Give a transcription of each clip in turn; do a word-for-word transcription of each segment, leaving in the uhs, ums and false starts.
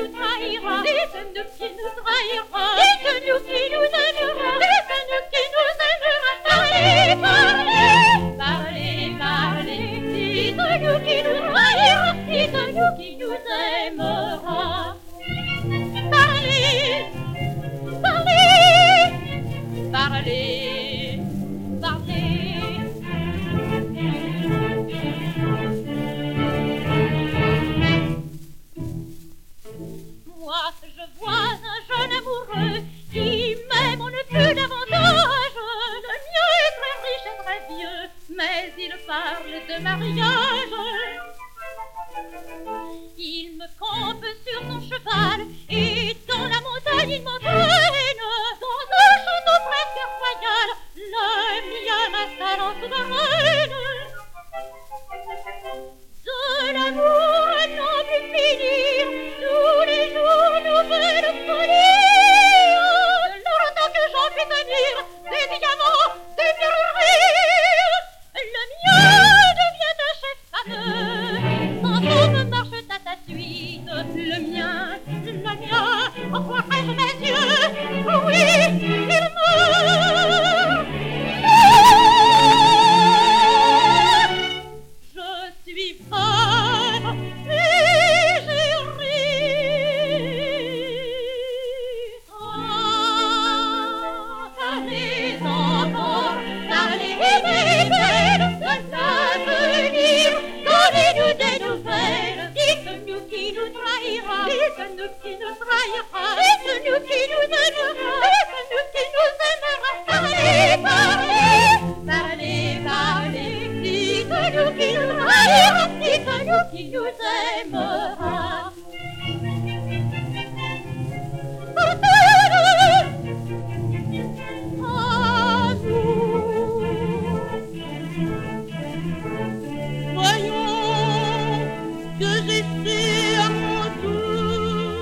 nous trahira, dites-nous qui nous trahira, dites-nous qui nous aimera, dites-nous qui nous aimera. Parlez, parlez, parlez, parlez, dites-nous qui nous trahira, dites-nous qui nous aimera. Parlez, parlez, parlez, parlez. Moi, je vois un jeune amoureux qui m'aime on ne peut davantage. Le mien est très riche et très vieux, mais il parle de mariage. Il me campe sur son cheval et dans la montagne il m'entraîne. Dans un château presque royal, le mien m'installe en souveraine. De l'amour à n'en plus finir, tous les jours nouvelle folie. De longtemps que j'en puis tenir, des diamants, des pierreries. Le mien devient un chef fameux, sans homme marche à ta suite. Le mien, le mien, en croirais-je mes yeux? Oui, il meurt. Je suis femme égérie. Ah, allez encore, allez des belles de l'avenir, donnez-nous des nouvelles, dites-nous qui nous trahira, dites-nous qui nous trahira, dites-nous qui nous aimera, dites-nous qui nous aimera. Parlez, parlez, parlez, parlez, dites-nous qui nous trahira, dites-nous qui nous aimera. Voyons que j'essaie à mon tour.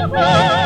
encore.